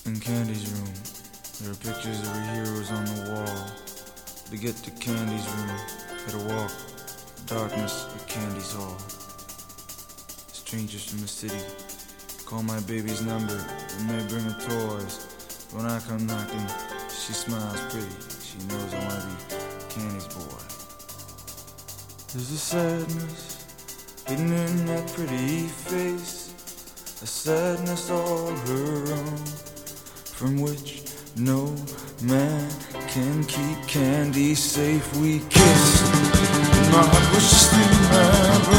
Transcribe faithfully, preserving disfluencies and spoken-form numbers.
In Candy's room, there are pictures of her heroes on the wall. To get to Candy's room, gotta walk darkness at Candy's hall. Strangers from the city call my baby's number and they bring her toys. When I come knocking, she smiles pretty. She knows I wanna be Candy's boy. There's a sadness hidden in that pretty face, a sadness all her own, from which no man can keep Candy safe. We kissed, and my heart was just in my brain.